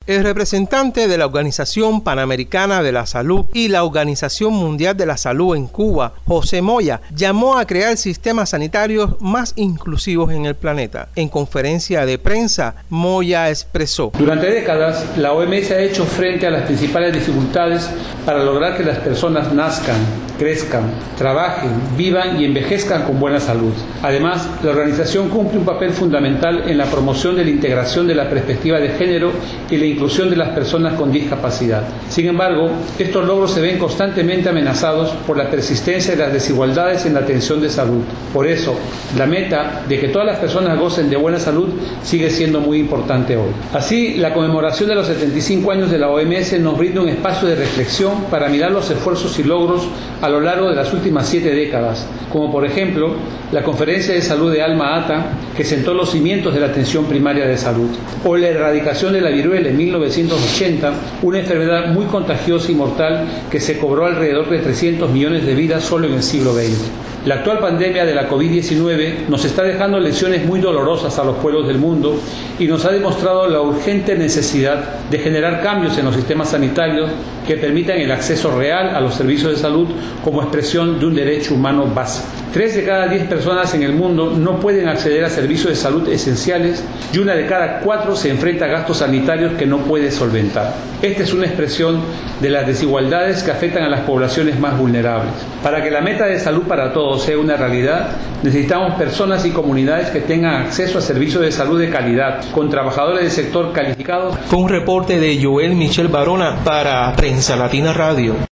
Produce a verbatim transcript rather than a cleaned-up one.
El representante de la Organización Panamericana de la Salud y la Organización Mundial de la Salud en Cuba, José Moya, llamó a crear sistemas sanitarios más inclusivos en el planeta. En conferencia de prensa, Moya expresó: durante décadas, la O M S ha hecho frente a las principales dificultades para lograr que las personas nazcan, crezcan, trabajen, vivan y envejezcan con buena salud. Además, la organización cumple un papel fundamental en la promoción de la integración de la perspectiva de género y la inclusión de las personas con discapacidad. Sin embargo, estos logros se ven constantemente amenazados por la persistencia de las desigualdades en la atención de salud. Por eso, la meta de que todas las personas gocen de buena salud sigue siendo muy importante hoy. Así, la conmemoración de los setenta y cinco años de la O M S nos brinda un espacio de reflexión para mirar los esfuerzos y logros a lo largo de las últimas siete décadas, como por ejemplo la Conferencia de Salud de Alma-Ata, que sentó los cimientos de la atención primaria de salud, o la erradicación de la viruela en mil novecientos ochenta, una enfermedad muy contagiosa y mortal que se cobró alrededor de trescientos millones de vidas solo en el siglo veinte. La actual pandemia de la COVID diecinueve nos está dejando lecciones muy dolorosas a los pueblos del mundo y nos ha demostrado la urgente necesidad de generar cambios en los sistemas sanitarios que permitan el acceso real a los servicios de salud como expresión de un derecho humano básico. Tres de cada diez personas en el mundo no pueden acceder a servicios de salud esenciales y una de cada cuatro se enfrenta a gastos sanitarios que no puede solventar. Esta es una expresión de las desigualdades que afectan a las poblaciones más vulnerables. Para que la meta de salud para todos sea una realidad, necesitamos personas y comunidades que tengan acceso a servicios de salud de calidad, con trabajadores del sector calificados. Con un reporte de Joel Michel Barona para Prensa Latina Radio.